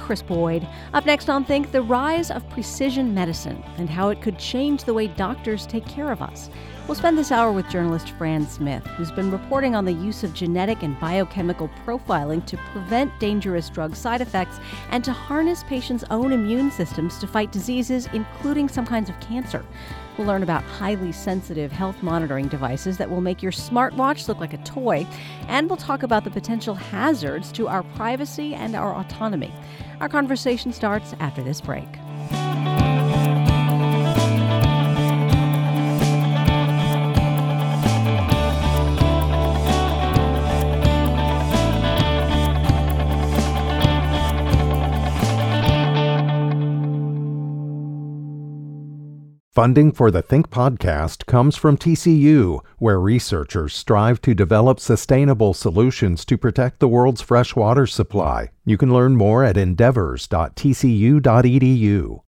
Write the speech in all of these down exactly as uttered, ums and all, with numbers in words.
Kris Boyd. Up next on Think, the rise of precision medicine and how it could change the way doctors take care of us. We'll spend this hour with journalist Fran Smith, who's been reporting on the use of genetic and biochemical profiling to prevent dangerous drug side effects and to harness patients' own immune systems to fight diseases, including some kinds of cancer. We'll learn about highly sensitive health monitoring devices that will make your smartwatch look like a toy. And we'll talk about the potential hazards to our privacy and our autonomy. Our conversation starts after this break. Funding for the Think podcast comes from T C U, where researchers strive to develop sustainable solutions to protect the world's fresh water supply. You can learn more at endeavors dot t c u dot e d u.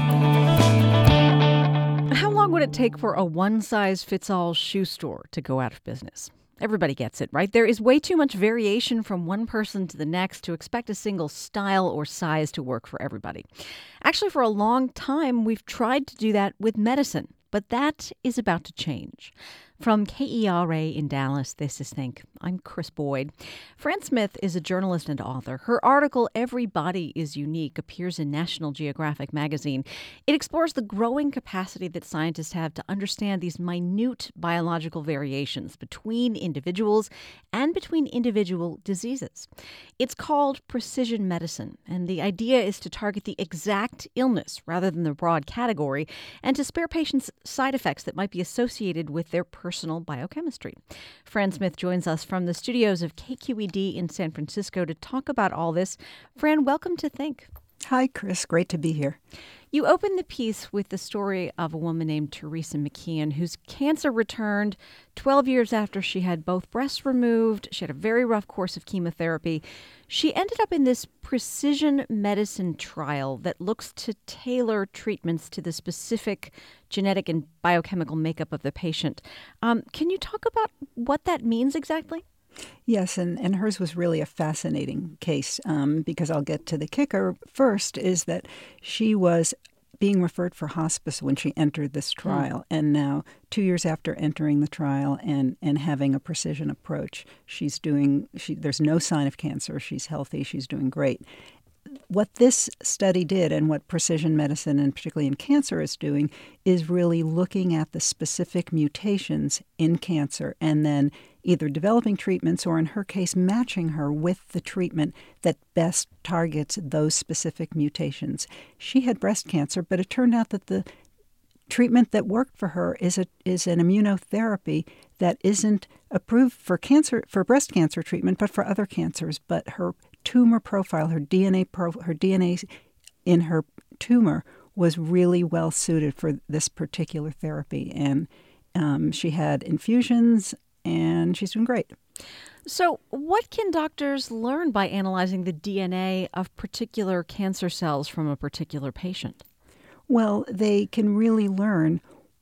How long would it take for a one-size-fits-all shoe store to go out of business? Everybody gets it, right? There is way too much variation from one person to the next to expect a single style or size to work for everybody. Actually, for a long time, we've tried to do that with medicine, but that is about to change. From K E R A in Dallas, this is Think. I'm Kris Boyd. Fran Smith is a journalist and author. Her article, Every Body is Unique, appears in National Geographic magazine. It explores the growing capacity that scientists have to understand these minute biological variations between individuals and between individual diseases. It's called precision medicine, and the idea is to target the exact illness rather than the broad category, and to spare patients side effects that might be associated with their personal biochemistry. Fran Smith joins us from the studios of K Q E D in San Francisco to talk about all this. Fran, welcome to Think. Hi, Kris. Great to be here. You open the piece with the story of a woman named Teresa McKeon, whose cancer returned twelve years after she had both breasts removed. She had a very rough course of chemotherapy. She ended up in this precision medicine trial that looks to tailor treatments to the specific genetic and biochemical makeup of the patient. Um, can you talk about what that means exactly? Yes, and, and hers was really a fascinating case um, because I'll get to the kicker first, is that she was being referred for hospice when she entered this trial. Mm. And now, two years after entering the trial and, and having a precision approach, she's doing, she, there's no sign of cancer. She's healthy. She's doing great. What this study did, and what precision medicine, and particularly in cancer, is doing, is really looking at the specific mutations in cancer and then either developing treatments or, in her case, matching her with the treatment that best targets those specific mutations. She had breast cancer, but it turned out that the treatment that worked for her is a is an immunotherapy that isn't approved for cancer, for breast cancer treatment, but for other cancers. But her tumor profile, her D N A pro, her D N A in her tumor was really well suited for this particular therapy, and um, she had infusions, and she's doing great. So, what can doctors learn by analyzing the D N A of particular cancer cells from a particular patient? Well, they can really learn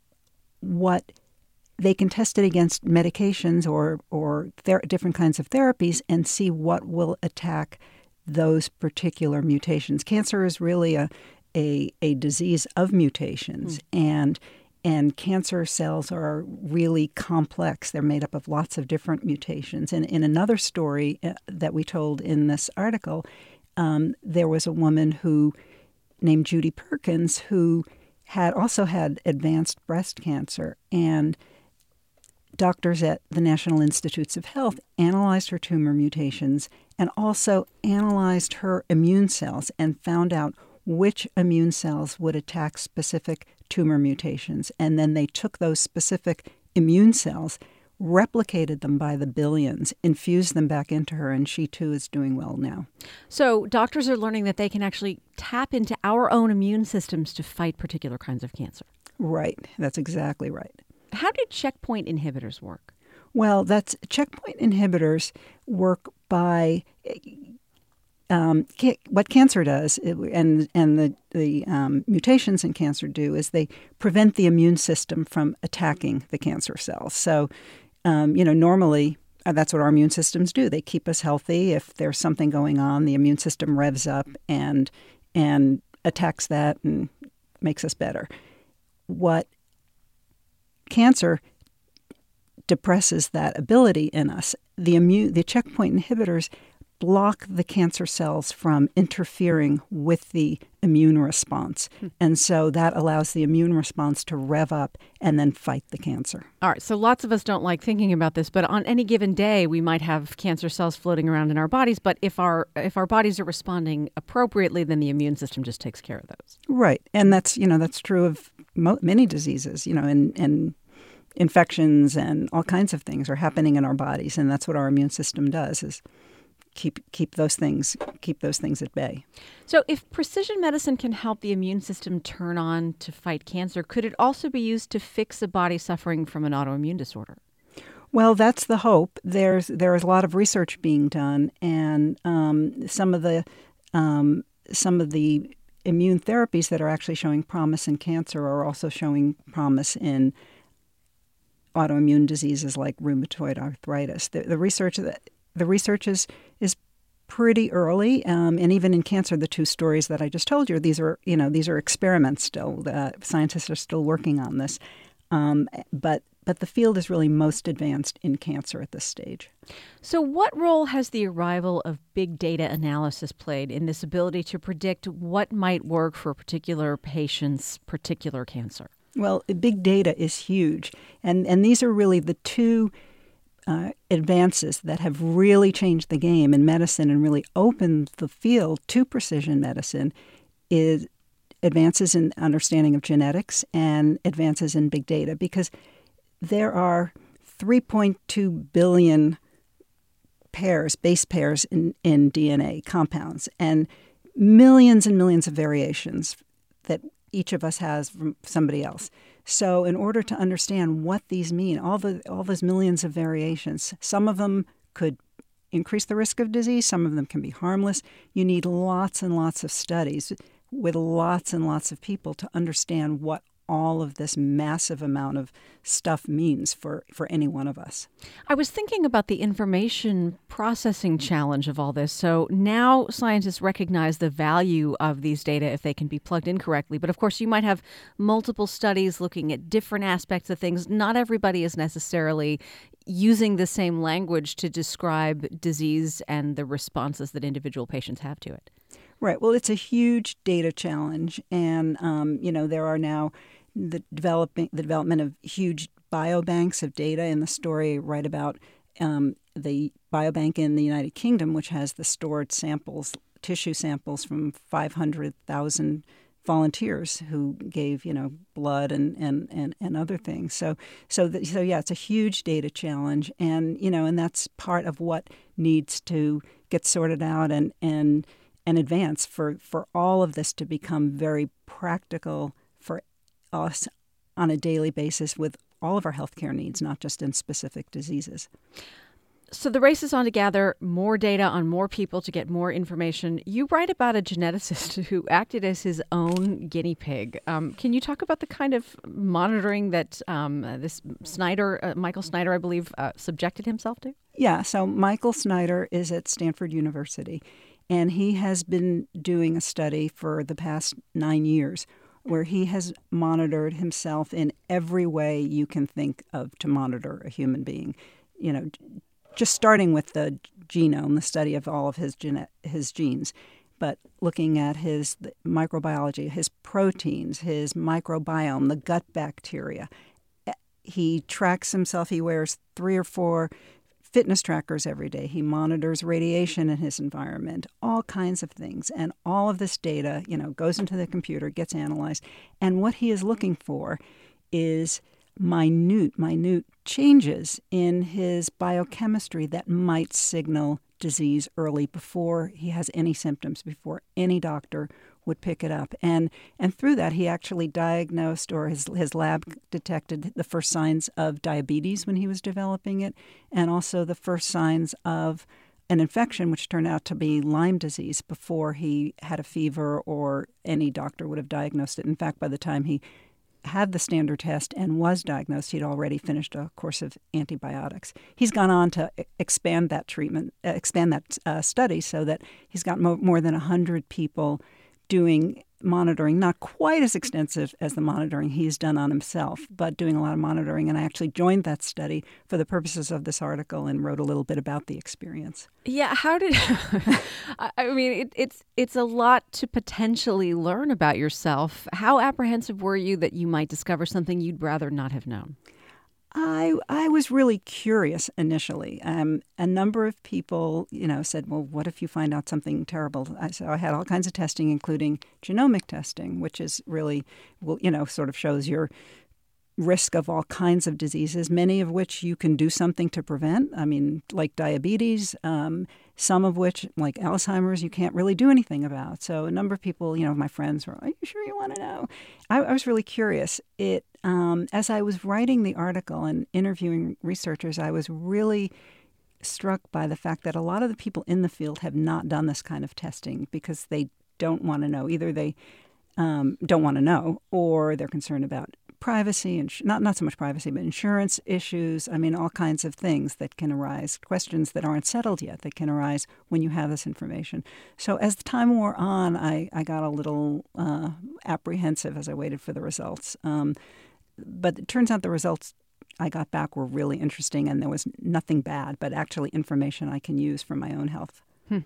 what they can test it against medications or or ther- different kinds of therapies and see what will attack those particular mutations. Cancer is really a a, a disease of mutations, mm. and and cancer cells are really complex. They're made up of lots of different mutations. And in another story uh, that we told in this article, um, there was a woman who named Judy Perkins who had also had advanced breast cancer, and doctors at the National Institutes of Health analyzed her tumor mutations and also analyzed her immune cells and found out which immune cells would attack specific tumor mutations. And then they took those specific immune cells, replicated them by the billions, infused them back into her, and she too is doing well now. So doctors are learning that they can actually tap into our own immune systems to fight particular kinds of cancer. Right. That's exactly right. How do checkpoint inhibitors work? Well, that's checkpoint inhibitors work by um, ca- what cancer does, it, and and the the um, mutations in cancer do, is they prevent the immune system from attacking the cancer cells. So, um, you know, normally uh, that's what our immune systems do. They keep us healthy. If there's something going on, the immune system revs up and and attacks that and makes us better. What cancer depresses that ability in us. The immune, the checkpoint inhibitors block the cancer cells from interfering with the immune response. Hmm. And so that allows the immune response to rev up and then fight the cancer. All right. So lots of us don't like thinking about this, but on any given day, we might have cancer cells floating around in our bodies. But if our if our bodies are responding appropriately, then the immune system just takes care of those. Right. And that's, you know, that's true of mo- many diseases, you know, and, and infections and all kinds of things are happening in our bodies. And that's what our immune system does, is keep keep those things keep those things at bay. So if precision medicine can help the immune system turn on to fight cancer, could it also be used to fix a body suffering from an autoimmune disorder? Well, that's the hope. There's there is a lot of research being done, and um, some of the um, some of the immune therapies that are actually showing promise in cancer are also showing promise in autoimmune diseases like rheumatoid arthritis. The, the research that The research is is pretty early, um, and even in cancer, the two stories that I just told you, these are you know these are experiments still. The scientists are still working on this, um, but but the field is really most advanced in cancer at this stage. So, what role has the arrival of big data analysis played in this ability to predict what might work for a particular patient's particular cancer? Well, big data is huge, and and these are really the two Uh, advances that have really changed the game in medicine and really opened the field to precision medicine is advances in understanding of genetics and advances in big data, because there are three point two billion pairs, base pairs in, in D N A compounds, and millions and millions of variations that each of us has from somebody else. So in order to understand what these mean, all the all those millions of variations, some of them could increase the risk of disease, some of them can be harmless. You need lots and lots of studies with lots and lots of people to understand what all of this massive amount of stuff means for, for any one of us. I was thinking about the information processing challenge of all this. So now scientists recognize the value of these data if they can be plugged in correctly. But of course, you might have multiple studies looking at different aspects of things. Not everybody is necessarily using the same language to describe disease and the responses that individual patients have to it. Right. Well, it's a huge data challenge. And, um, you know, there are now the developing the development of huge biobanks of data. In the story, I write about um, the biobank in the United Kingdom, which has the stored samples, tissue samples from five hundred thousand volunteers who gave, you know, blood and, and, and, and other things. So, so, the, so yeah, it's a huge data challenge. And, you know, and that's part of what needs to get sorted out and, and, and advance for, for all of this to become very practical for us on a daily basis with all of our healthcare needs, not just in specific diseases. So the race is on to gather more data on more people to get more information. You write about a geneticist who acted as his own guinea pig. Um, can you talk about the kind of monitoring that um, this Snyder, uh, Michael Snyder, I believe, uh, subjected himself to? Yeah, so Michael Snyder is at Stanford University, and he has been doing a study for the past nine years where he has monitored himself in every way you can think of to monitor a human being. You know, just starting with the genome, the study of all of his gene- his genes, but looking at his microbiology, his proteins, his microbiome, the gut bacteria. He tracks himself. He wears three or four fitness trackers every day. He monitors radiation in his environment, all kinds of things. And all of this data, you know, goes into the computer, gets analyzed. And what he is looking for is minute, minute changes in his biochemistry that might signal disease early before he has any symptoms, before any doctor would pick it up. And and through that, he actually diagnosed, or his, his lab detected the first signs of diabetes when he was developing it, and also the first signs of an infection, which turned out to be Lyme disease, before he had a fever or any doctor would have diagnosed it. In fact, by the time he had the standard test and was diagnosed. He'd already finished a course of antibiotics. He's gone on to expand that treatment, uh, expand that uh, study so that he's got mo- more than one hundred people doing monitoring, not quite as extensive as the monitoring he's done on himself, but doing a lot of monitoring. And I actually joined that study for the purposes of this article and wrote a little bit about the experience. Yeah, how did I mean, it, it's it's a lot to potentially learn about yourself. How apprehensive were you that you might discover something you'd rather not have known? I I was really curious initially. Um, a number of people, you know, said, "Well, what if you find out something terrible?" I, so I had all kinds of testing, including genomic testing, which is really, well, you know, sort of shows your risk of all kinds of diseases, many of which you can do something to prevent. I mean, like diabetes, um, some of which, like Alzheimer's, you can't really do anything about. So a number of people, you know, my friends were, "Are you sure you want to know?" I, I was really curious. It um, as I was writing the article and interviewing researchers, I was really struck by the fact that a lot of the people in the field have not done this kind of testing because they don't want to know. Either they um, don't want to know, or they're concerned about privacy and ins- not not so much privacy, but insurance issues. I mean, all kinds of things that can arise, questions that aren't settled yet that can arise when you have this information. So as the time wore on, I, I got a little uh, apprehensive as I waited for the results. Um, but it turns out the results I got back were really interesting, and there was nothing bad, but actually information I can use for my own health. Hmm.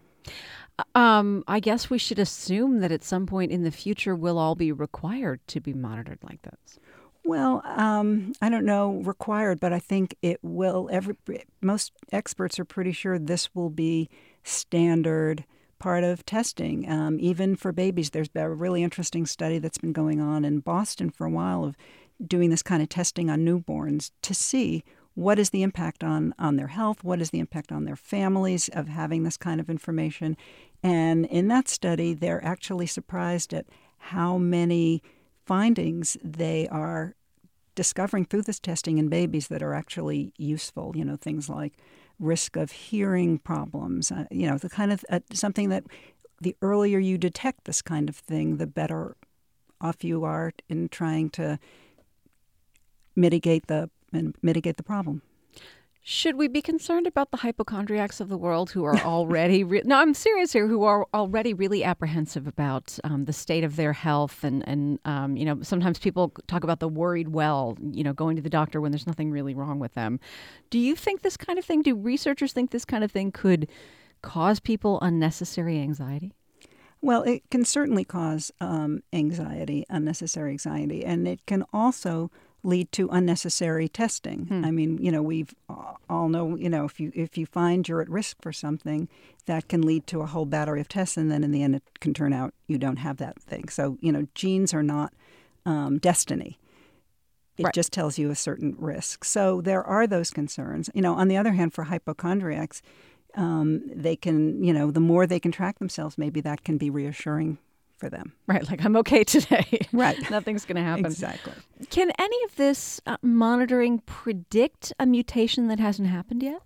Um, I guess we should assume that at some point in the future we'll all be required to be monitored like this. Well, um, I don't know required, but I think it will. Every most experts are pretty sure this will be standard part of testing, um, even for babies. There's been a really interesting study that's been going on in Boston for a while of doing this kind of testing on newborns to see what is the impact on, on their health, what is the impact on their families of having this kind of information. And in that study, they're actually surprised at how many findings they are discovering through this testing in babies that are actually useful. You know, things like risk of hearing problems, uh, you know, the kind of uh, something that the earlier you detect this kind of thing, the better off you are in trying to mitigate the and mitigate the problem. Should we be concerned about the hypochondriacs of the world who are already re- no, I'm serious here, who are already really apprehensive about um, the state of their health, and and um, you know, sometimes people talk about the worried well, you know, going to the doctor when there's nothing really wrong with them. Do you think this kind of thing? Do researchers think this kind of thing could cause people unnecessary anxiety? Well, it can certainly cause um, anxiety, unnecessary anxiety, and it can also lead to unnecessary testing. Hmm. I mean, you know, we've all know, you know, if you if you find you're at risk for something, that can lead to a whole battery of tests, and then in the end it can turn out you don't have that thing. So, you know, genes are not um, destiny. It right. just tells you a certain risk. So there are those concerns. You know, on the other hand, for hypochondriacs, um, they can, you know, the more they can track themselves, maybe that can be reassuring for them. Right, like I'm okay today. Right. Nothing's going to happen. Exactly. Can any of this uh, monitoring predict a mutation that hasn't happened yet?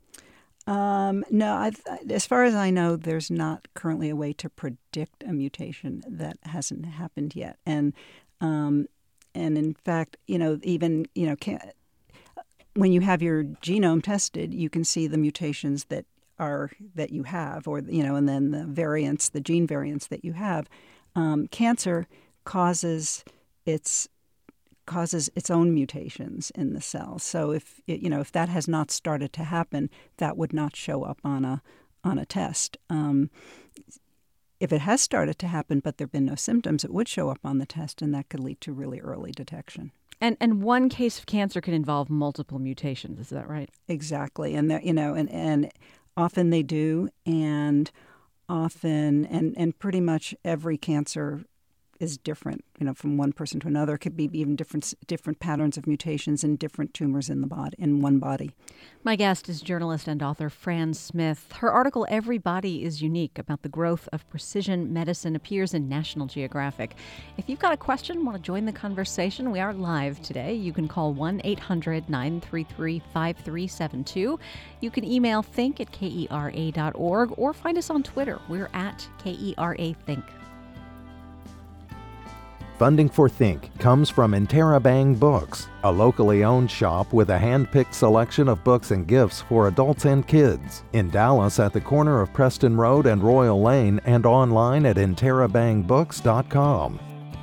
Um, no, I've, as far as I know, there's not currently a way to predict a mutation that hasn't happened yet. And um, and in fact, you know, even, you know, can, when you have your genome tested, you can see the mutations that are that you have, or, you know, and then the variants, the gene variants that you have. Um, cancer causes its causes its own mutations in the cells. So if you know if that has not started to happen, that would not show up on a on a test. Um, if it has started to happen, but there've been no symptoms, it would show up on the test, and that could lead to really early detection. And and one case of cancer can involve multiple mutations. Is that right? Exactly, and that, you know, and and. Often they do, and often, and, and pretty much every cancer is different, you know, from one person to another. It could be even different different patterns of mutations in different tumors in the body, in one body. My guest is journalist and author Fran Smith. Her article, Every Body is Unique, about the growth of precision medicine, appears in National Geographic. If you've got a question, want to join the conversation, we are live today. You can call one eight hundred nine three three five three seven two. You can email think at kera dot org or find us on Twitter. We're at K E R A Think. Funding for Think comes from Interabang Books, a locally owned shop with a hand-picked selection of books and gifts for adults and kids. In Dallas at the corner of Preston Road and Royal Lane, and online at interabang books dot com.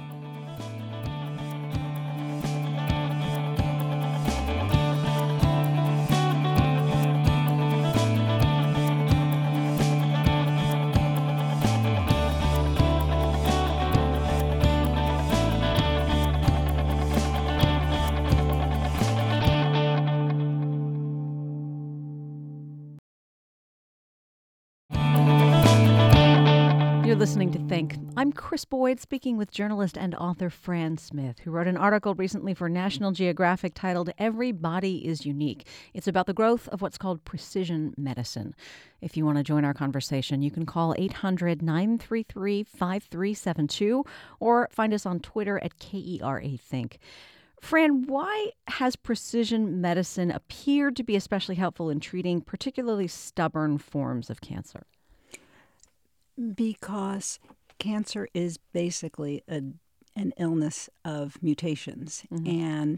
Listening to Think. I'm Chris Boyd, speaking with journalist and author Fran Smith, who wrote an article recently for National Geographic titled Every Body is Unique. It's about the growth of what's called precision medicine. If you want to join our conversation, you can call eight hundred, nine three three, five three seven two or find us on Twitter at K E R A Think. Fran, why has precision medicine appeared to be especially helpful in treating particularly stubborn forms of cancer? Because cancer is basically a, an illness of mutations. Mm-hmm. And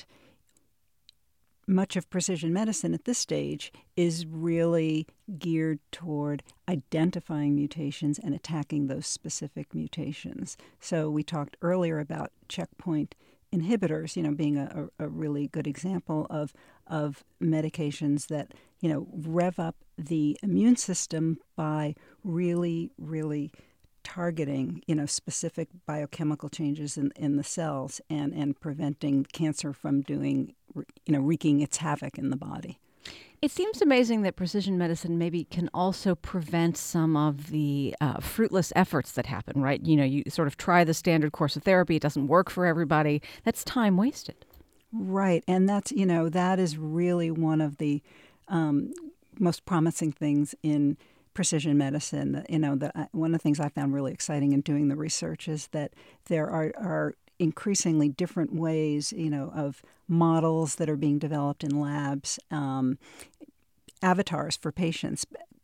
much of precision medicine at this stage is really geared toward identifying mutations and attacking those specific mutations. So we talked earlier about checkpoint inhibitors, you know, being a, a really good example of of medications that, you know, rev up the immune system by really, really targeting, you know, specific biochemical changes in, in the cells and, and preventing cancer from doing, you know, wreaking its havoc in the body. It seems amazing that precision medicine maybe can also prevent some of the uh, fruitless efforts that happen, right? You know, you sort of try the standard course of therapy. It doesn't work for everybody. That's time wasted. Right. And that's, you know, that is really one of the um, most promising things in precision medicine. You know, that I, one of the things I found really exciting in doing the research is that there are, are increasingly different ways, you know, of models that are being developed in labs, um, avatars for patients,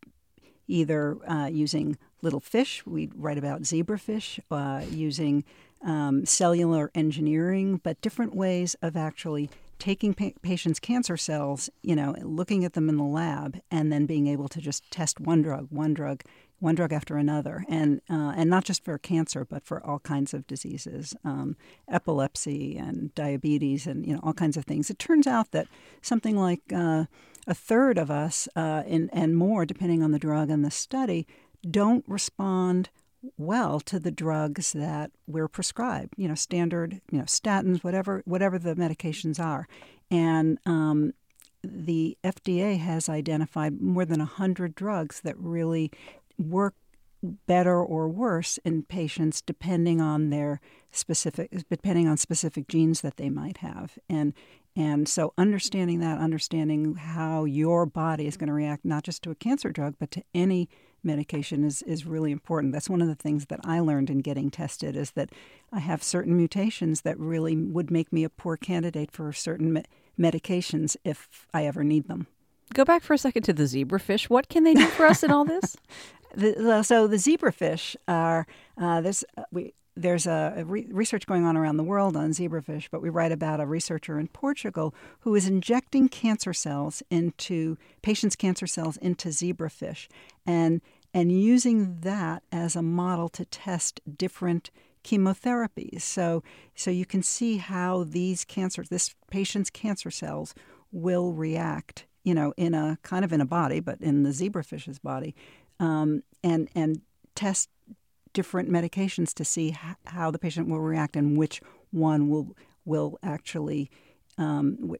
either uh, using little fish. We write about zebrafish, uh, using um, cellular engineering, but different ways of actually taking pa- patients' cancer cells, you know, looking at them in the lab, and then being able to just test one drug, one drug, one drug after another, and uh, and not just for cancer, but for all kinds of diseases, um, epilepsy and diabetes, and you know all kinds of things. It turns out that something like uh, a third of us, uh, in, and more, depending on the drug and the study, don't respond well to the drugs that we're prescribed. You know, standard, you know, statins, whatever, whatever the medications are, and um, the F D A has identified more than a hundred drugs that really work better or worse in patients depending on their specific, depending on specific genes that they might have. And and so understanding that, understanding how your body is going to react not just to a cancer drug, but to any medication is, is really important. That's one of the things that I learned in getting tested, is that I have certain mutations that really would make me a poor candidate for certain me- medications if I ever need them. Go back for a second to the zebrafish. What can they do for us in all this? The, so the zebrafish are uh, there's we there's a, a re- research going on around the world on zebrafish, but we write about a researcher in Portugal who is injecting cancer cells into patients' cancer cells into zebrafish, and and using that as a model to test different chemotherapies. So so you can see how these cancer this patient's cancer cells will react, you know, in a kind of in a body, but in the zebrafish's body. Um, and and test different medications to see h- how the patient will react and which one will will actually um, w-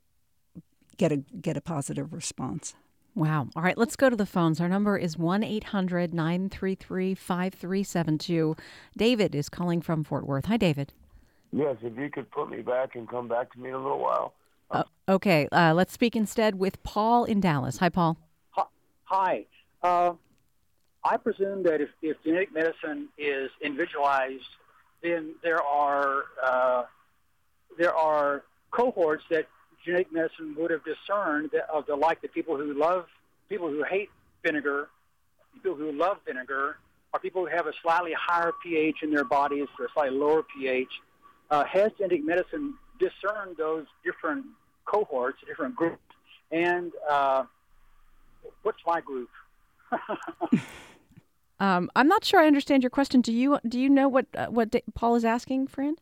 get a get a positive response. Wow. All right, let's go to the phones. Our number is one eight hundred nine three three five three seven two. David is calling from Fort Worth. Hi, David. Yes, if you could put me back and come back to me in a little while. Uh, okay, uh, let's speak instead with Paul in Dallas. Hi, Paul. Hi. Uh, I presume that if, if genetic medicine is individualized, then there are uh, there are cohorts that genetic medicine would have discerned that, of the like the people who love people who hate vinegar, people who love vinegar, or people who have a slightly higher pH in their bodies or a slightly lower pH, uh, has genetic medicine discerned those different cohorts, different groups? And uh, what's my group? um, I'm not sure I understand your question. Do you do you know what uh, what Paul is asking, Fran?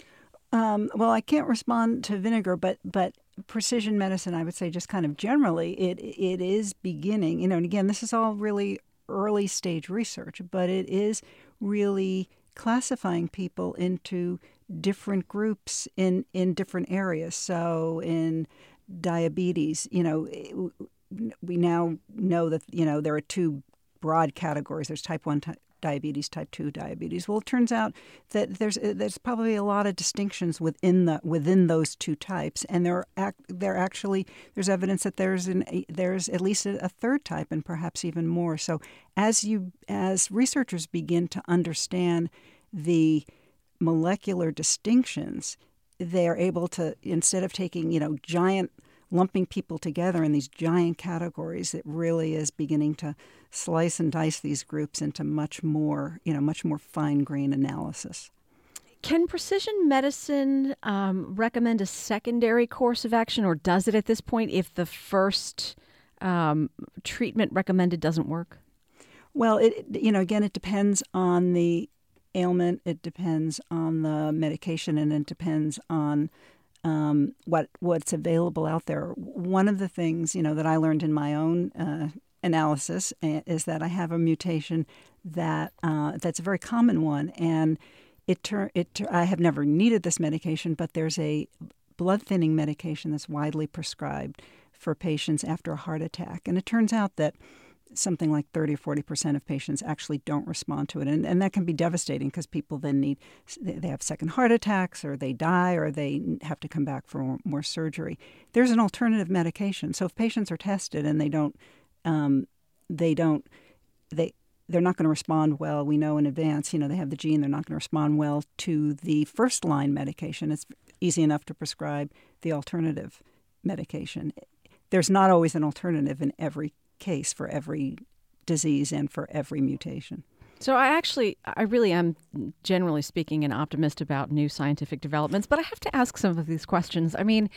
Um, well, I can't respond to vinegar, but but precision medicine, I would say, just kind of generally, it it is beginning. You know, and again, this is all really early stage research, but it is really classifying people into different groups in in different areas. So in diabetes, you know, we now know that, you know, there are two broad categories. There's type one type diabetes, type two diabetes. Well, it turns out that there's there's probably a lot of distinctions within the within those two types, and there are there actually there's evidence that there's an there's at least a, a third type, and perhaps even more. So as you as researchers begin to understand the molecular distinctions, they are able to, instead of taking, you know, giant lumping people together in these giant categories, it really is beginning to slice and dice these groups into much more, you know, much more fine-grained analysis. Can precision medicine um, recommend a secondary course of action, or does it at this point if the first um, treatment recommended doesn't work? Well, it you know, again, it depends on the ailment, it depends on the medication, and it depends on Um, what what's available out there. One of the things, you know, that I learned in my own uh, analysis is that I have a mutation that uh, that's a very common one, and it tur- it tur- I have never needed this medication, but there's a blood thinning medication that's widely prescribed for patients after a heart attack, and it turns out that something like thirty or forty percent of patients actually don't respond to it. And, and that can be devastating because people then need, they have second heart attacks, or they die, or they have to come back for more, more surgery. There's an alternative medication. So if patients are tested and they don't, um, they don't, they, they're not going to respond well, we know in advance, you know, they have the gene, they're not going to respond well to the first line medication. It's easy enough to prescribe the alternative medication. There's not always an alternative in every case for every disease and for every mutation. So I actually, I really am, generally speaking, an optimist about new scientific developments, but I have to ask some of these questions. I mean,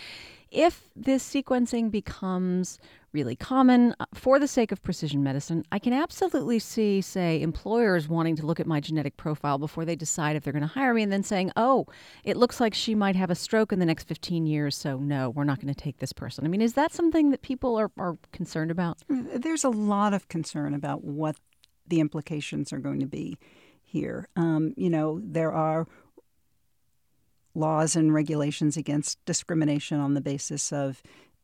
if this sequencing becomes really common for the sake of precision medicine, I can absolutely see, say, employers wanting to look at my genetic profile before they decide if they're going to hire me, and then saying, oh, it looks like she might have a stroke in the next fifteen years, so no, we're not going to take this person. I mean, is that something that people are, are concerned about? There's a lot of concern about what the implications are going to be here. Um, you know, there are laws and regulations against discrimination on the basis of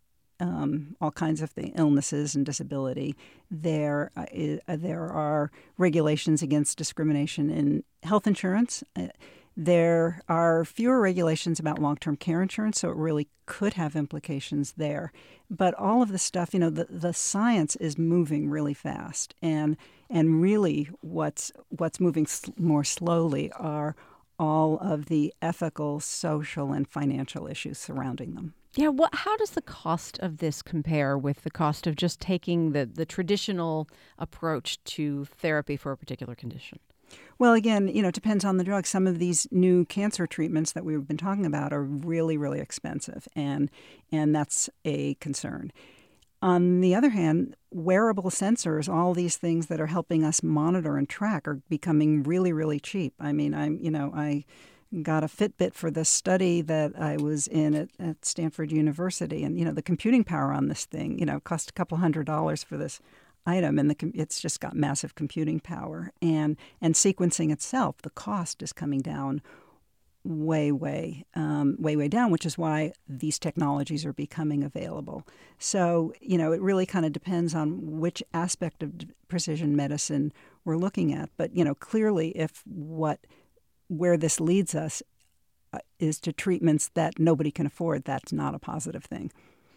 um, all kinds of things, illnesses and disability. There, uh, there are regulations against discrimination in health insurance. Uh, there are fewer regulations about long-term care insurance, so it really could have implications there. But all of the stuff, you know, the, the science is moving really fast, and and really what's what's moving sl- more slowly are all of the ethical, social, and financial issues surrounding them. Yeah, what, how does the cost of this compare with the cost of just taking the, the traditional approach to therapy for a particular condition? Well, again, you know, it depends on the drug. Some of these new cancer treatments that we've been talking about are really, really expensive, and and that's a concern. On the other hand, wearable sensors, all these things that are helping us monitor and track, are becoming really, really cheap. I mean, I'm, you know, I got a Fitbit for this study that I was in at, at Stanford University, and you know, the computing power on this thing, you know, cost a couple hundred dollars for this item, and the, it's just got massive computing power, and and sequencing itself, the cost is coming down way, way, um, way, way down, which is why these technologies are becoming available. So, you know, it really kind of depends on which aspect of precision medicine we're looking at. But, you know, clearly if what where this leads us uh, is to treatments that nobody can afford, that's not a positive thing.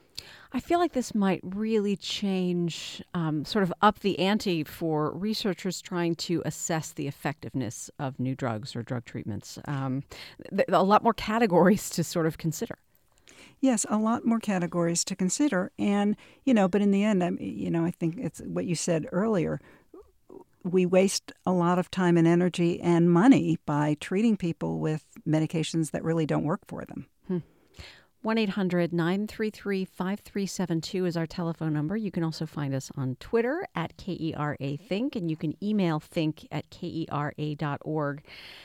I feel like this might really change, um, sort of up the ante for researchers trying to assess the effectiveness of new drugs or drug treatments. Um, th- a lot more categories to sort of consider. Yes, a lot more categories to consider. And, you know, but in the end, I'm, you know, I think it's what you said earlier. We waste a lot of time and energy and money by treating people with medications that really don't work for them. Hmm. one eight hundred nine three three five three seven two is our telephone number. You can also find us on Twitter at K E R A Think, and you can email think at K E R A dot org.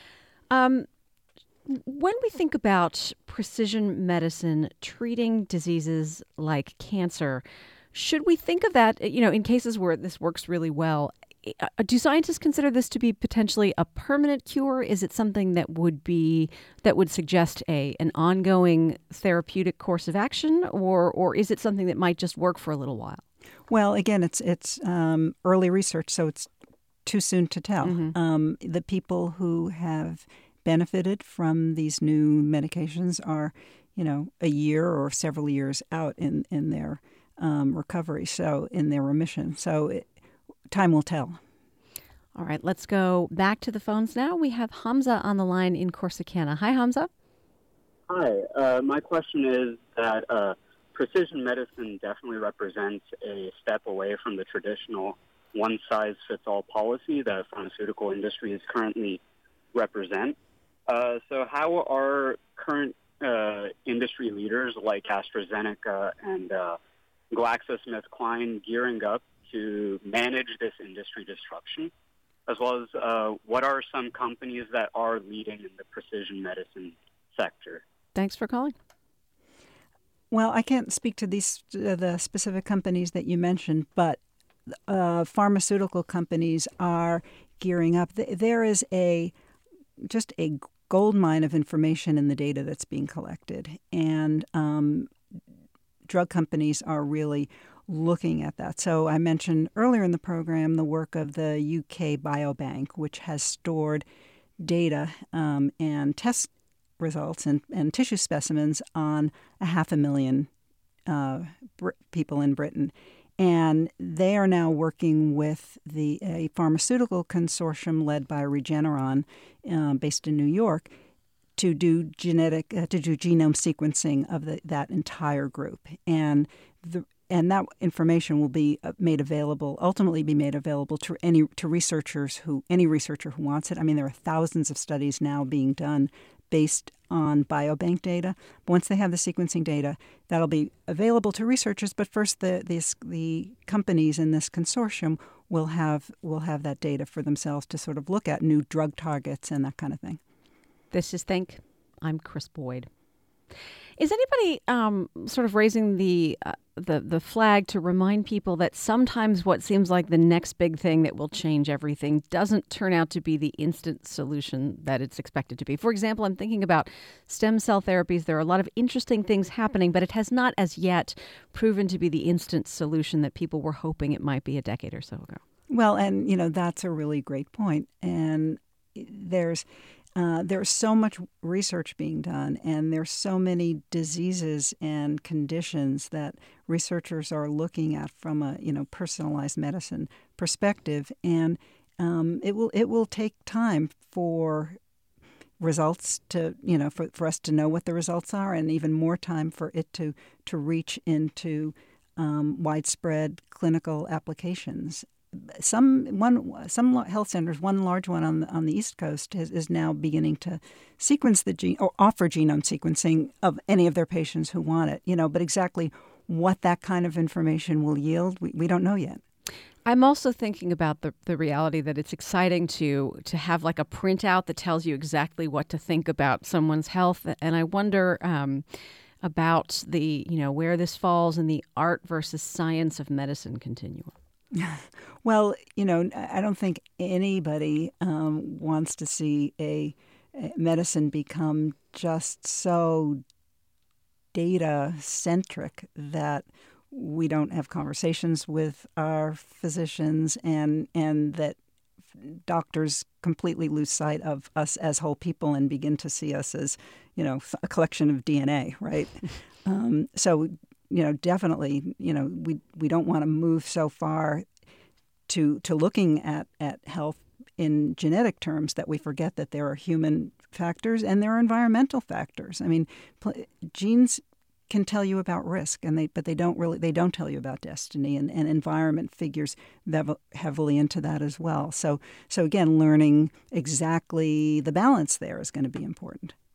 Um, when we think about precision medicine treating diseases like cancer, should we think of that, you know, in cases where this works really well, do scientists consider this to be potentially a permanent cure? Is it something that would be that would suggest a an ongoing therapeutic course of action, or or is it something that might just work for a little while? Well, again, it's it's um, early research, so it's too soon to tell. Mm-hmm. Um, the people who have benefited from these new medications are, you know, a year or several years out in in their um, recovery, so in their remission. So. It, Time will tell. All right, let's go back to the phones now. We have Hamza on the line in Corsicana. Hi, Hamza. Hi. Uh, my question is that uh, precision medicine definitely represents a step away from the traditional one-size-fits-all policy that pharmaceutical industries currently represent. Uh, so how are current uh, industry leaders like AstraZeneca and uh, GlaxoSmithKline gearing up to manage this industry disruption, as well as uh, what are some companies that are leading in the precision medicine sector? Thanks for calling. Well, I can't speak to these uh, the specific companies that you mentioned, but uh, pharmaceutical companies are gearing up. There is a just a gold mine of information in the data that's being collected, and um, drug companies are really looking at that. So I mentioned earlier in the program the work of the U K Biobank, which has stored data um, and test results and, and tissue specimens on a half a million uh, Br- people in Britain. And they are now working with the a pharmaceutical consortium led by Regeneron, uh, based in New York, to do genetic uh, to do genome sequencing of the, that entire group. And the And that information will be made available, ultimately be made available to any to researchers who any researcher who wants it. I mean, there are thousands of studies now being done based on biobank data. But once they have the sequencing data, that'll be available to researchers. But first, the the, the companies in this consortium will have will have that data for themselves to sort of look at new drug targets and that kind of thing. This is Think. I'm Chris Boyd. Is anybody um, sort of raising the uh, the the flag to remind people that sometimes what seems like the next big thing that will change everything doesn't turn out to be the instant solution that it's expected to be? For example, I'm thinking about stem cell therapies. There are a lot of interesting things happening, but it has not as yet proven to be the instant solution that people were hoping it might be a decade or so ago. Well, and, you know, that's a really great point. And there's Uh, there's so much research being done, and there's so many diseases and conditions that researchers are looking at from a you know personalized medicine perspective, and um, it will it will take time for results to you know for, for us to know what the results are, and even more time for it to to reach into um, widespread clinical applications. Some one some health centers, one large one on the, on the East Coast, is, is now beginning to sequence the gene or offer genome sequencing of any of their patients who want it. You know, but exactly what that kind of information will yield, we, we don't know yet. I'm also thinking about the the reality that it's exciting to to have like a printout that tells you exactly what to think about someone's health, and I wonder um, about the you know where this falls in the art versus science of medicine continuum. Well, you know, I don't think anybody um, wants to see a, a medicine become just so data-centric that we don't have conversations with our physicians and and that doctors completely lose sight of us as whole people and begin to see us as, you know, a collection of D N A, right? um, so You know, definitely, you know, we we don't want to move so far to to looking at, at health in genetic terms that we forget that there are human factors and there are environmental factors. I mean, pl- genes can tell you about risk, and they but they don't really they don't tell you about destiny, and, and environment figures vev- heavily into that as well. So so again, learning exactly the balance there is going to be important.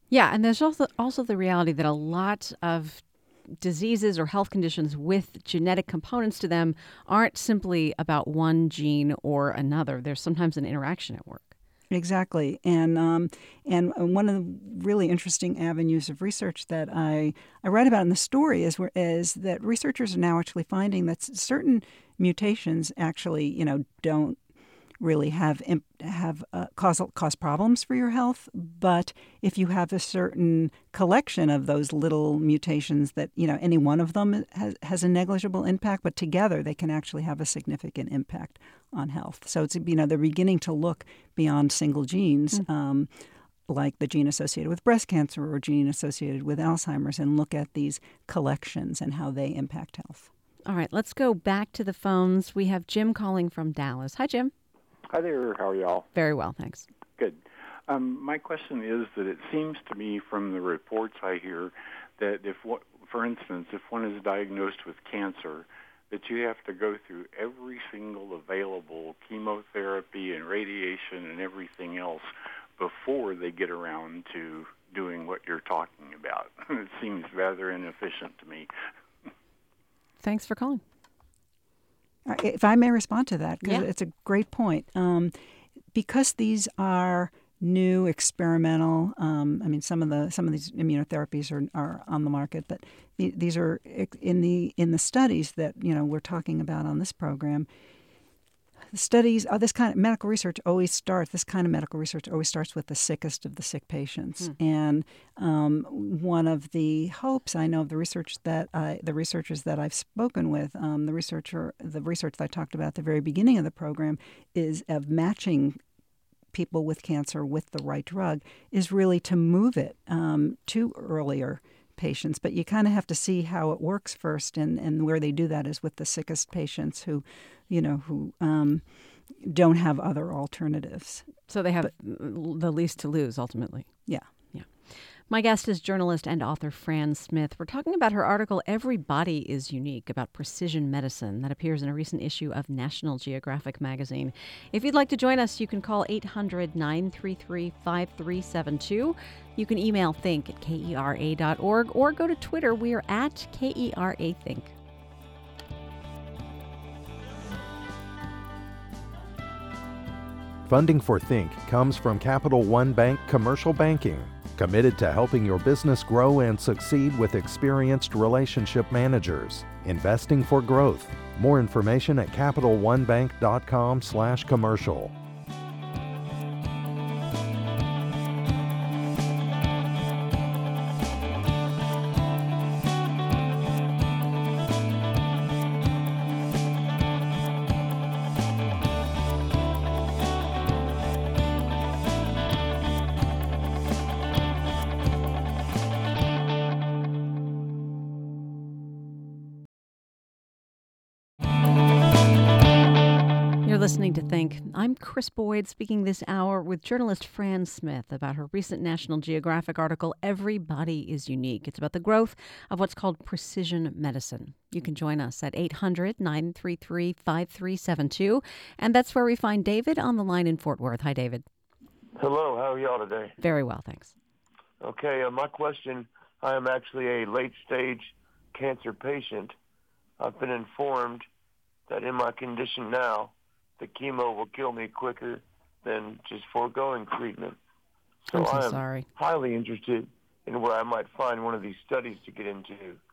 Yeah, and there's also also the reality that a lot of diseases or health conditions with genetic components to them aren't simply about one gene or another. There's sometimes an interaction at work. Exactly, and um, and one of the really interesting avenues of research that I, I write about in the story is where, is that researchers are now actually finding that certain mutations actually, you know, don't really have have uh, cause cause problems for your health, but if you have a certain collection of those little mutations that, you know, any one of them has, has a negligible impact, but together they can actually have a significant impact on health. So it's, you know, they're beginning to look beyond single genes, mm-hmm. um, like the gene associated with breast cancer or gene associated with Alzheimer's, and look at these collections and how they impact health. All right, let's go back to the phones. We have Jim calling from Dallas. Hi, Jim. Hi there. How are y'all? Very well, thanks. Good. Um, my question is that it seems to me from the reports I hear that if, for instance, if one is diagnosed with cancer, that you have to go through every single available chemotherapy and radiation and everything else before they get around to doing what you're talking about. It seems rather inefficient to me. Thanks for calling. If I may respond to that, because yeah. it's a great point. Um, because these are new, experimental. Um, I mean, some of the some of these immunotherapies are, are on the market, but these are in the in the studies that, you know, we're talking about on this program. The studies, uh, this kind of medical research always starts. This kind of medical research always starts with the sickest of the sick patients. Hmm. And um, one of the hopes I know of the research that I, the researchers that I've spoken with, um, the researcher, the research that I talked about at the very beginning of the program, is of matching people with cancer with the right drug, is really to move it um, to earlier patients. But you kind of have to see how it works first, and, and where they do that is with the sickest patients who, you know, who um, don't have other alternatives. So they have but, the least to lose, ultimately. Yeah. Yeah. My guest is journalist and author Fran Smith. We're talking about her article, Every Body is Unique, about precision medicine, that appears in a recent issue of National Geographic magazine. If you'd like to join us, you can call eight hundred, nine three three, five three seven two. You can email think at K E R A dot org or go to Twitter. We are at K E R A Think. Funding for Think comes from Capital One Bank Commercial Banking, committed to helping your business grow and succeed with experienced relationship managers. Investing for growth. More information at capital one bank dot com slash commercial. Listening to Think. I'm Chris Boyd, speaking this hour with journalist Fran Smith about her recent National Geographic article, Every Body is Unique. It's about the growth of what's called precision medicine. You can join us at eight hundred, nine three three, five three seven two, and that's where we find David on the line in Fort Worth. Hi, David. Hello, how are y'all today? Very well, thanks. Okay, uh, my question, I am actually a late-stage cancer patient. I've been informed that in my condition now, the chemo will kill me quicker than just foregoing treatment. So, I'm so I am sorry. highly interested in where I might find one of these studies to get into.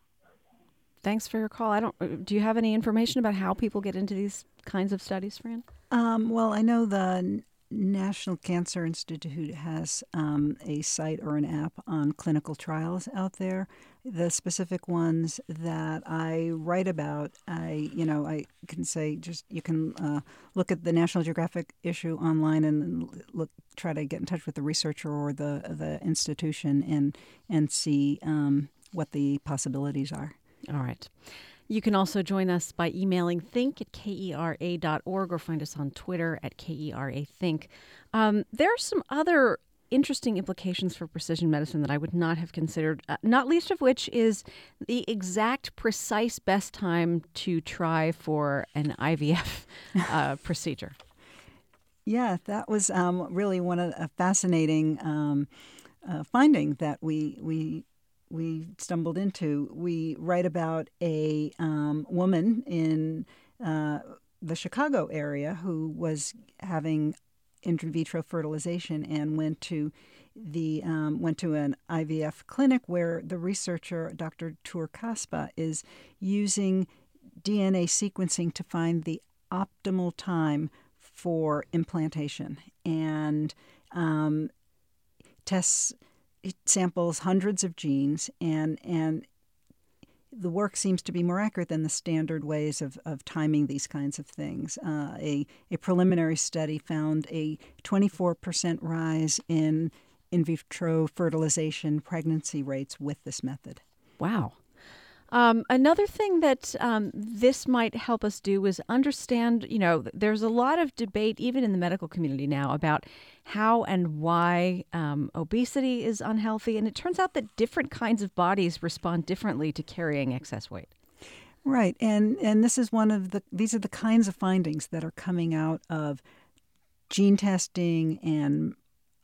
Thanks for your call. I don't. Do you have any information about how people get into these kinds of studies, Fran? Um, well, I know the National Cancer Institute has um, a site or an app on clinical trials out there. The specific ones that I write about, I you know I can say just you can uh, look at the National Geographic issue online and look try to get in touch with the researcher or the the institution and and see um, what the possibilities are. All right. You can also join us by emailing think at K E R A dot org or find us on Twitter at K E R A Think. Um, there are some other interesting implications for precision medicine that I would not have considered, uh, not least of which is the exact precise best time to try for an I V F uh, procedure. Yeah, that was um, really one of a fascinating um, uh, finding that we we we stumbled into. We write about a um, woman in uh, the Chicago area who was having in vitro fertilization and went to the um, went to an I V F clinic where the researcher, Doctor Tur Kaspa, is using D N A sequencing to find the optimal time for implantation, and um, tests it samples hundreds of genes, and and the work seems to be more accurate than the standard ways of, of timing these kinds of things. Uh, a, a preliminary study found a twenty-four percent rise in in vitro fertilization pregnancy rates with this method. Wow. Um, another thing that um, this might help us do is understand, you know, there's a lot of debate, even in the medical community now, about how and why um, obesity is unhealthy. And it turns out that different kinds of bodies respond differently to carrying excess weight. Right. And and this is one of the, these are the kinds of findings that are coming out of gene testing and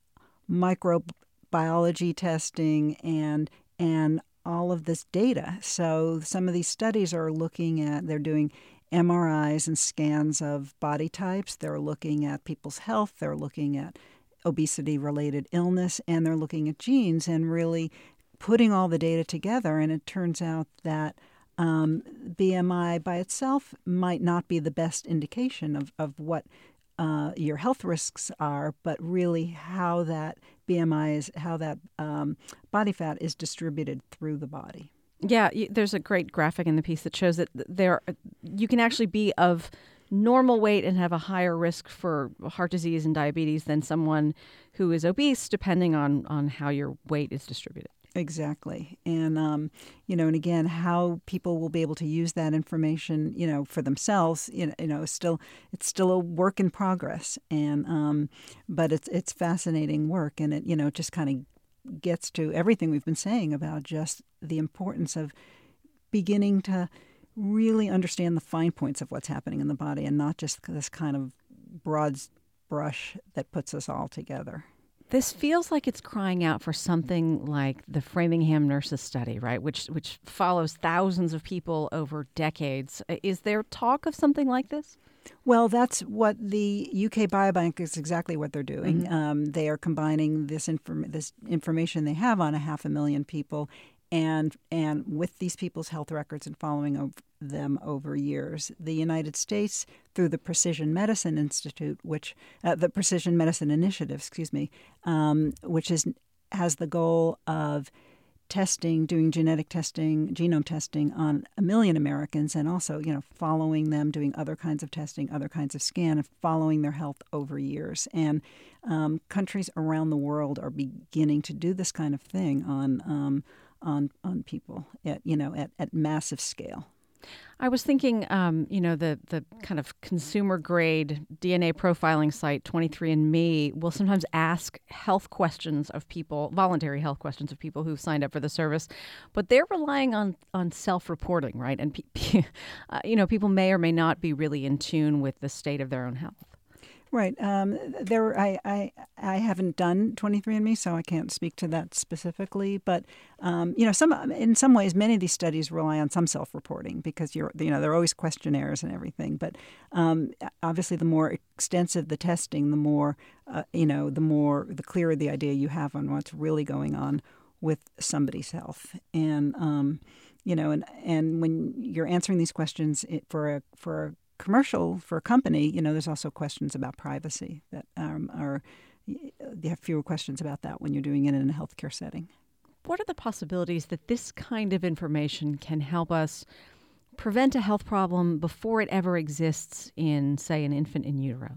microbiology testing and and all of this data. So some of these studies are looking at, they're doing M R Is and scans of body types. They're looking at people's health. They're looking at obesity-related illness, and they're looking at genes and really putting all the data together. And it turns out that um, B M I by itself might not be the best indication of, of what uh, your health risks are, but really how that B M I is, how that um, body fat is distributed through the body. Yeah, there's a great graphic in the piece that shows that there you can actually be of normal weight and have a higher risk for heart disease and diabetes than someone who is obese, depending on, on how your weight is distributed. Exactly. And, um, you know, and again, how people will be able to use that information, you know, for themselves, you know, you know still, it's still a work in progress. And, um, but it's, it's fascinating work. And it, you know, just kind of gets to everything we've been saying about just the importance of beginning to really understand the fine points of what's happening in the body and not just this kind of broad brush that puts us all together. This feels like it's crying out for something like the Framingham Nurses study, right, which which follows thousands of people over decades. Is there talk of something like this? Well, that's what the U K Biobank is exactly what they're doing. Mm-hmm. Um, they are combining this, inform- this information they have on a half a million people and and with these people's health records and following over them over years. The United States, through the Precision Medicine Institute, which uh, the Precision Medicine Initiative, excuse me, um, which is has the goal of testing, doing genetic testing, genome testing on a million Americans, and also, you know, following them, doing other kinds of testing, other kinds of scan, and following their health over years. And um, countries around the world are beginning to do this kind of thing on um, on on people at you know at, at massive scale. I was thinking, um, you know, the the kind of consumer grade D N A profiling site twenty-three and me will sometimes ask health questions of people, voluntary health questions of people who've signed up for the service, but they're relying on on self-reporting, right? And pe- uh, you know, people may or may not be really in tune with the state of their own health. Right. Um, there, I, I, I haven't done twenty-three and me, so I can't speak to that specifically. But um, you know, some in some ways, many of these studies rely on some self-reporting because you're, you know, there are always questionnaires and everything. But um, obviously, the more extensive the testing, the more, uh, you know, the more the clearer the idea you have on what's really going on with somebody's health. And um, you know, and and when you're answering these questions for a for a commercial for a company, you know, there's also questions about privacy that um, are, you have fewer questions about that when you're doing it in a healthcare setting. What are the possibilities that this kind of information can help us prevent a health problem before it ever exists in, say, an infant in utero?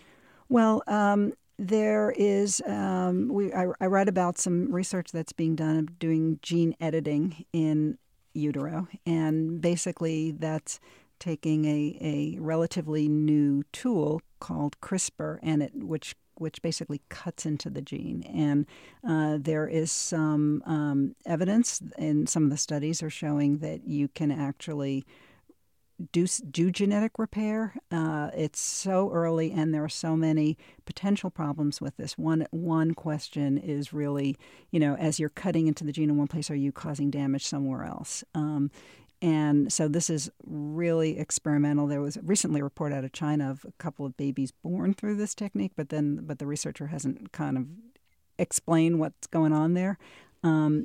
Well, um, there is, um, we I, I read about some research that's being done of doing gene editing in utero, and basically that's taking a, a relatively new tool called CRISPR, and it which which basically cuts into the gene. And uh, there is some um, evidence, and some of the studies are showing that you can actually do do genetic repair. Uh, it's so early, and there are so many potential problems with this. One one question is really, you know, as you're cutting into the gene in one place, are you causing damage somewhere else? Um, and so this is really experimental. There was recently a report out of China of a couple of babies born through this technique, but then but the researcher hasn't kind of explained what's going on there. Um,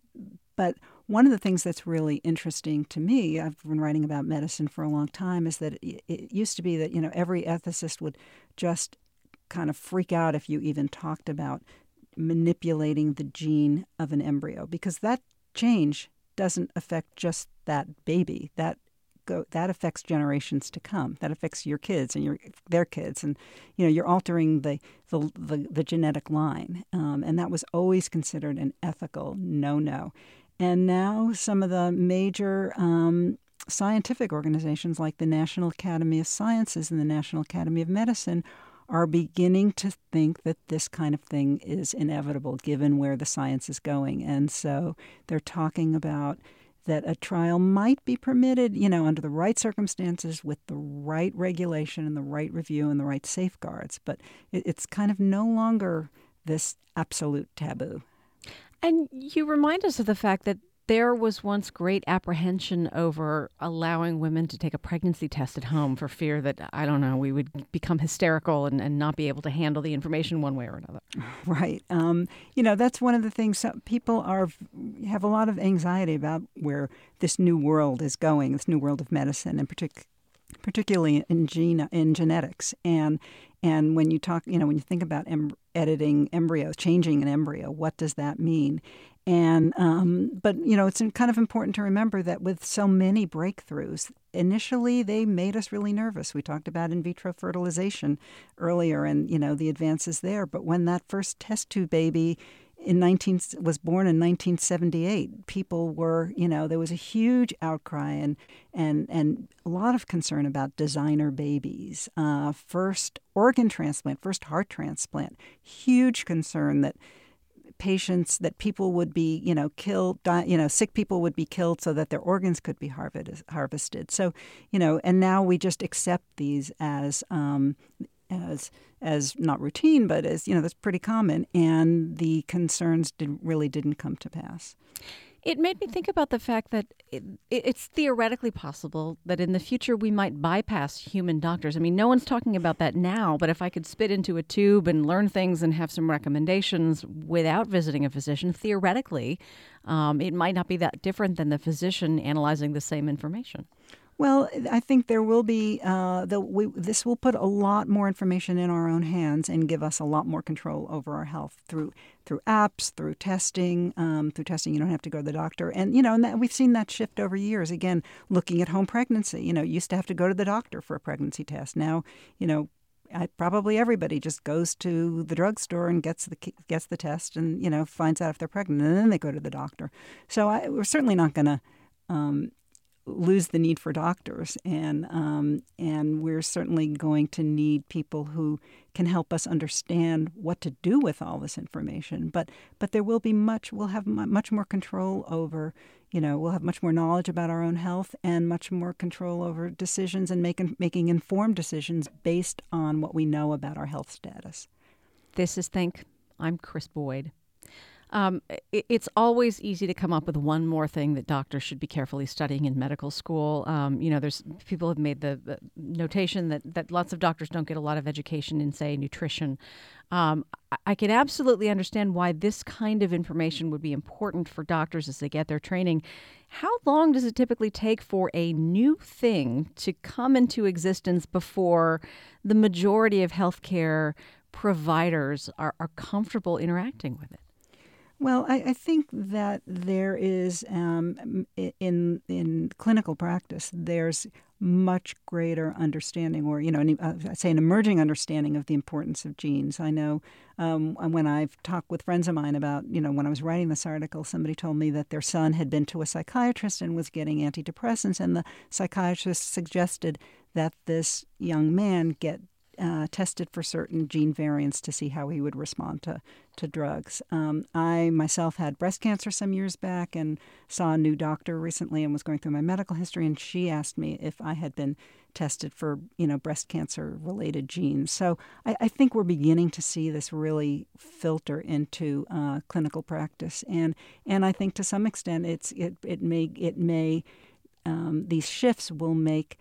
but one of the things that's really interesting to me, I've been writing about medicine for a long time, is that it, it used to be that, you know, every ethicist would just kind of freak out if you even talked about manipulating the gene of an embryo, because that change doesn't affect just that baby. That go that affects generations to come. That affects your kids and your their kids, and you know you're altering the the the, the genetic line, um, and that was always considered an ethical no-no. And now some of the major um, scientific organizations like the National Academy of Sciences and the National Academy of Medicine are beginning to think that this kind of thing is inevitable given where the science is going. And so they're talking about that a trial might be permitted, you know, under the right circumstances with the right regulation and the right review and the right safeguards. But it, it's kind of no longer this absolute taboo. And you remind us of the fact that there was once great apprehension over allowing women to take a pregnancy test at home for fear that, I don't know, we would become hysterical and, and not be able to handle the information one way or another. Right. Um, you know, that's one of the things that people are have a lot of anxiety about where this new world is going, this new world of medicine, and partic- particularly in gene in genetics. And and when you talk, you know, when you think about em- editing embryos, changing an embryo, what does that mean? And um, but you know, it's kind of important to remember that with so many breakthroughs, initially they made us really nervous. We talked about in vitro fertilization earlier, and you know the advances there. But when that first test tube baby in nineteen was born in nineteen seventy-eight, people were, you know, there was a huge outcry and and and a lot of concern about designer babies. Uh, first organ transplant, first heart transplant, huge concern that patients, that people would be, you know, killed, die, you know, sick people would be killed so that their organs could be harvested. harvested. So, you know, and now we just accept these as, um, as, as not routine, but as, you know, that's pretty common. And the concerns did, really didn't come to pass. It made me think about the fact that it, it's theoretically possible that in the future we might bypass human doctors. I mean, no one's talking about that now, but if I could spit into a tube and learn things and have some recommendations without visiting a physician, theoretically, um, it might not be that different than the physician analyzing the same information. Well, I think there will be, uh, the, we, this will put a lot more information in our own hands and give us a lot more control over our health through through apps, through testing. Um, through testing, you don't have to go to the doctor. And, you know, and that, we've seen that shift over years. Again, looking at home pregnancy, you know, you used to have to go to the doctor for a pregnancy test. Now, you know, I, probably everybody just goes to the drugstore and gets the gets the test and, you know, finds out if they're pregnant, and then they go to the doctor. So I, we're certainly not going to um, lose the need for doctors, and um, and we're certainly going to need people who can help us understand what to do with all this information. But but there will be much. We'll have much more control over. You know, we'll have much more knowledge about our own health and much more control over decisions and making making informed decisions based on what we know about our health status. This is Think. I'm Chris Boyd. Um, it, it's always easy to come up with one more thing that doctors should be carefully studying in medical school. Um, you know, there's people have made the, the notation that, that lots of doctors don't get a lot of education in, say, nutrition. Um, I, I can absolutely understand why this kind of information would be important for doctors as they get their training. How long does it typically take for a new thing to come into existence before the majority of healthcare providers are, are comfortable interacting with it? Well, I, I think that there is, um, in in clinical practice, there's much greater understanding, or, you know, an, uh, I say an emerging understanding of the importance of genes. I know um, when I've talked with friends of mine about, you know, when I was writing this article, somebody told me that their son had been to a psychiatrist and was getting antidepressants, and the psychiatrist suggested that this young man get uh, tested for certain gene variants to see how he would respond to, to drugs. Um, I myself had breast cancer some years back and saw a new doctor recently and was going through my medical history, and she asked me if I had been tested for, you know, breast cancer-related genes. So I, I think we're beginning to see this really filter into uh, clinical practice, and and I think to some extent it's it it may it may um, these shifts will make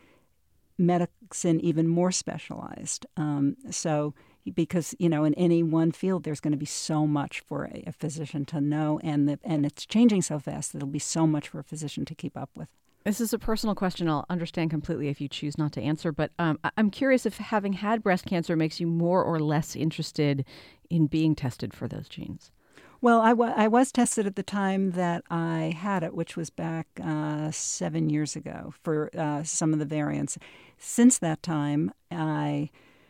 medicine even more specialized. Um, so because, you know, in any one field, there's going to be so much for a, a physician to know, and the, and it's changing so fast that there'll be so much for a physician to keep up with. This is a personal question. I'll understand completely if you choose not to answer, but um, I'm curious if having had breast cancer makes you more or less interested in being tested for those genes. Well, I, w- I was tested at the time that I had it, which was back uh, seven years ago for uh, some of the variants. Since that time, I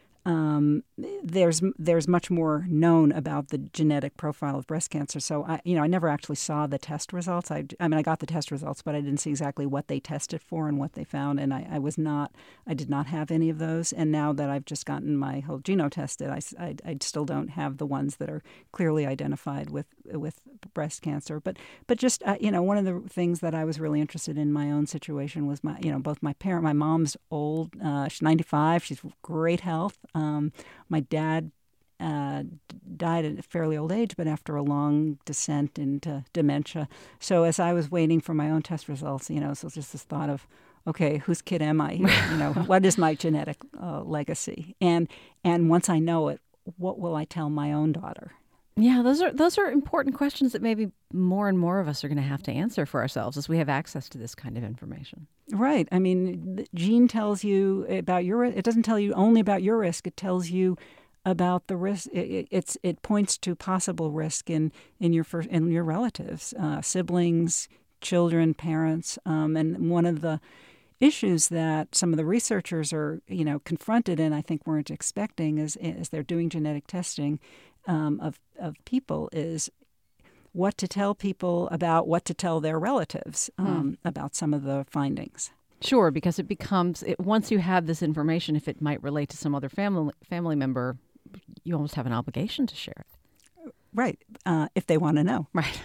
um, there's there's much more known about the genetic profile of breast cancer. So I, you know, I never actually saw the test results. I, I mean, I got the test results, but I didn't see exactly what they tested for and what they found. And I, I was not, I did not have any of those. And now that I've just gotten my whole genome tested, I, I, I still don't have the ones that are clearly identified with with breast cancer. But but just uh, you know, one of the things that I was really interested in my own situation was my, you know, both my parent, my mom's old, uh, she's ninety-five, she's great health. Um, my dad uh, died at a fairly old age, but after a long descent into dementia. So as I was waiting for my own test results, you know, so just this thought of, okay, whose kid am I? You know, what is my genetic uh, legacy? And and once I know it, what will I tell my own daughter? Yeah, those are those are important questions that maybe more and more of us are going to have to answer for ourselves as we have access to this kind of information. Right. I mean, the gene tells you about your. It doesn't tell you only about your risk. It tells you about the risk. It, it's it points to possible risk in in your first, in your relatives, uh, siblings, children, parents, um, and one of the issues that some of the researchers are, you know, confronted and I think weren't expecting as as they're doing genetic testing um, of of people is what to tell people about what to tell their relatives um, hmm. about some of the findings. Sure, because it becomes it, once you have this information, if it might relate to some other family family member, you almost have an obligation to share it. Right, uh, if they want to know. Right.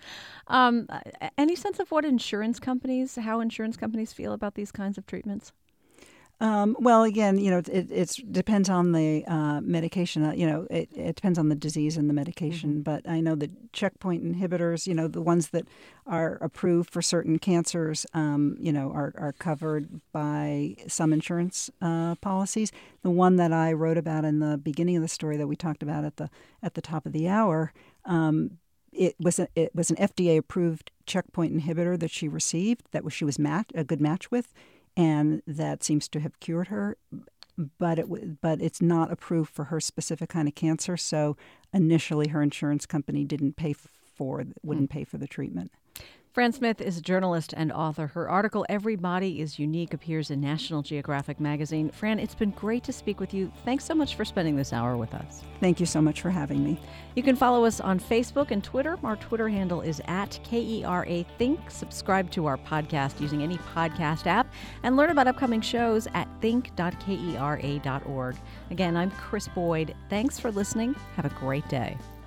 Um, any sense of what insurance companies, how insurance companies feel about these kinds of treatments? Um, well, again, you know, it it's, depends on the uh, medication. Uh, you know, it, it depends on the disease and the medication. Mm-hmm. But I know that checkpoint inhibitors, you know, the ones that are approved for certain cancers, um, you know, are, are covered by some insurance uh, policies. The one that I wrote about in the beginning of the story that we talked about at the at the top of the hour, um, it was a, it was an F D A approved checkpoint inhibitor that she received that was she was match, a good match with. And that seems to have cured her, but it but it's not approved for her specific kind of cancer. So initially, her insurance company didn't pay for wouldn't pay for the treatment. Fran Smith is a journalist and author. Her article, Every Body is Unique, appears in National Geographic magazine. Fran, it's been great to speak with you. Thanks so much for spending this hour with us. Thank you so much for having me. You can follow us on Facebook and Twitter. Our Twitter handle is at K E R A Think. Subscribe to our podcast using any podcast app and learn about upcoming shows at think dot kera dot org. Again, I'm Chris Boyd. Thanks for listening. Have a great day.